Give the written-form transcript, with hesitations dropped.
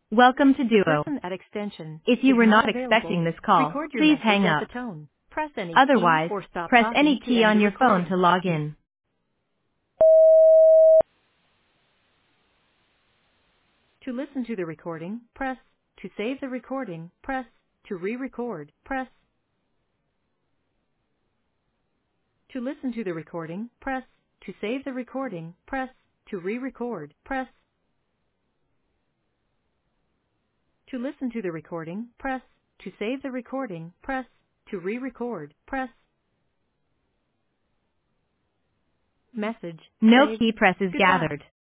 Welcome to The Duo. person at extension If you is were not not available. expecting this call, Record your please message hang at the up. tone. Press any key Otherwise, or stop press any talking to key end on the your phone to recording. log in. To listen to the recording, press. To save the recording, press. To re-record, press. To listen to the recording, press. To save the recording, press. To re-record, press. To listen to the recording, press. To save the recording, press. To re-record, press. Message No saved. key press is Goodbye. gathered.